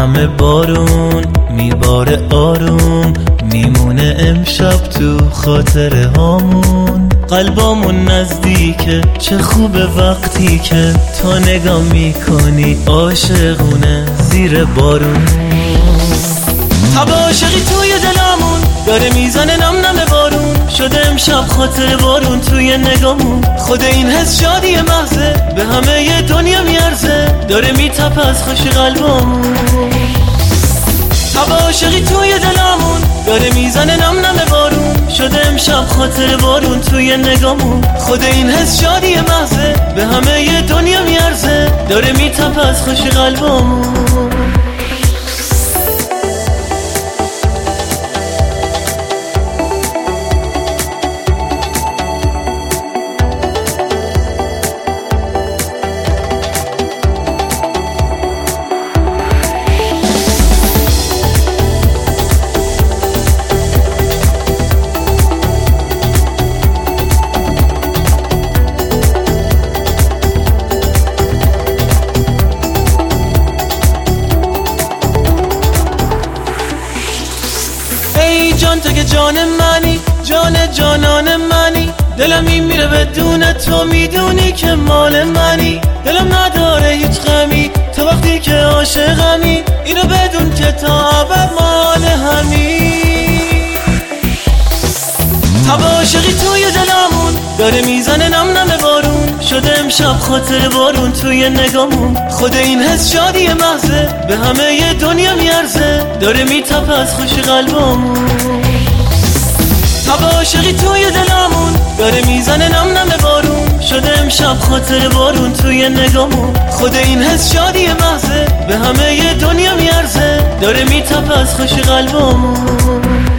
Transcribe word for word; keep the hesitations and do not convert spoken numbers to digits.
همه بارون میباره آروم، میمونه امشب تو خاطره هامون. قلبامون نزدیکه، چه خوبه وقتی که تو نگاه میکنی عاشقونه زیر بارون. تب عاشقی توی دلمون داره میزنه نم نم بارون، شده امشب خاطر بارون توی نگامون. خود این حس شادی محضه، به همه ی دنیا میارزه، داره میتپه از خوش قلبمون. تب عاشقی توی دلمون داره میزنه نم نم بارون، شده امشب خاطر بارون توی نگامون. خود این حس شادی محضه، به همه ی دنیا میارزه، داره میتپه از خوش قلبمون. ای جان تو که جان منی، جان جانان منی، دلم این میره بدون تو، میدونی که مال منی. دلم نداره هیچ غمی تا وقتی که عاشقمی، اینو بدون که تا ابد مال همی. تب عاشقی توی دلمون داره میزنه نم نم بارون، شده امشب خاطر بارون توی نگامون. خود این حس شادی محضه، به همه ی دنیا میارزه، داره میتپه از خوش قلبمون. تب عاشقی توی دلمون داره میزنه نم نم بارون، شده امشب خاطر بارون توی نگامون. خود این حس شادی محضه، به همه ی دنیا میارزه، داره میتپه از خوش قلبمون.